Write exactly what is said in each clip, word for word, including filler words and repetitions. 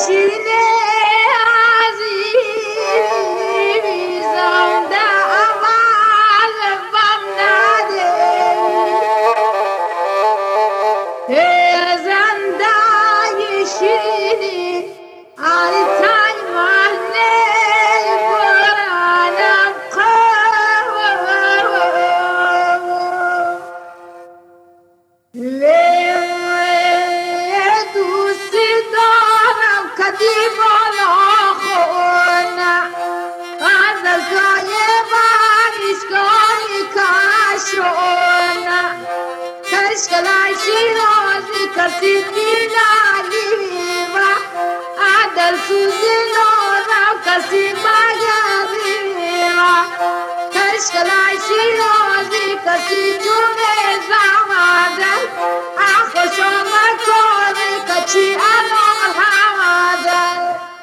شیرین عزیزم در اول بم نده زنده شیرین علی تای محله برانم کسی بیلالی و عدل سوزی نورا کسی باگری و کشکلای شیرازی کسی جونه زمادر اخوشو مکوری کچی انور همادر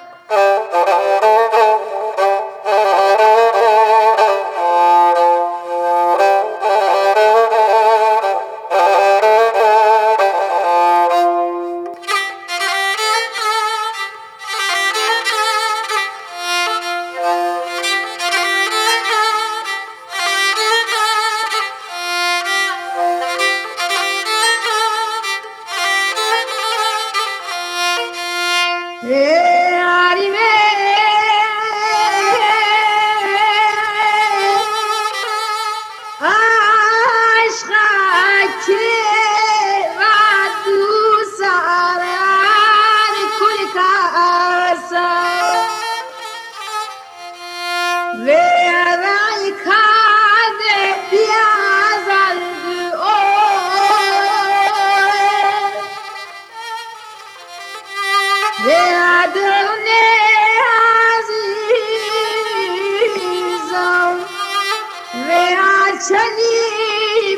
چنی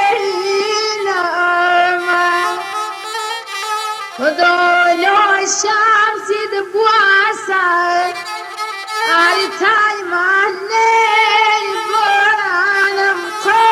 بینم خدایا شمسی دبواسد علی تای محله برانم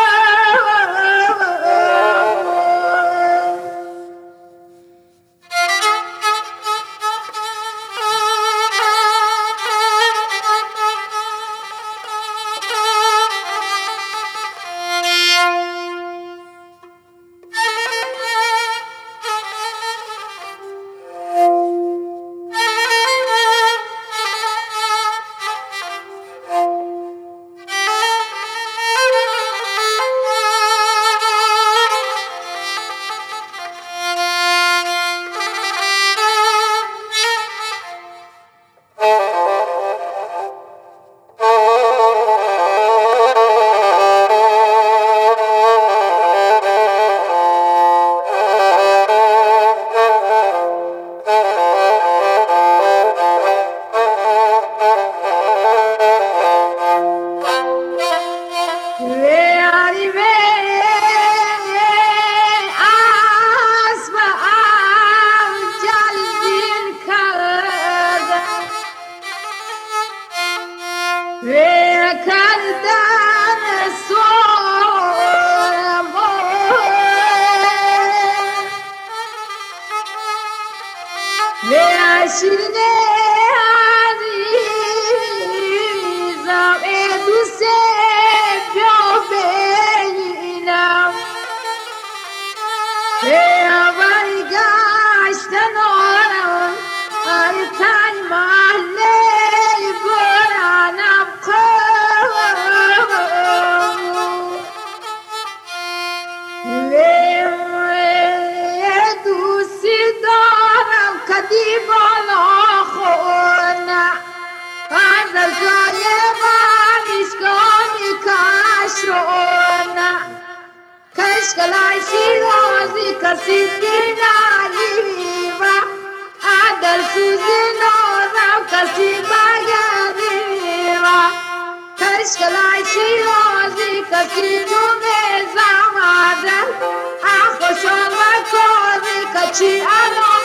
شیرین عزیزم ای دوست بیا بینم ای برگشتن آرم ای تای محله برانم دوستی دارم کدی بالا خونه از جای بانیشگاهی کشونه کشکلای شیرازی کسی دینالی و عدل سوزی نورم کسی باگری و کشکلای شیرازی کسی جونه زمادر اخوشو مکوری کچی انو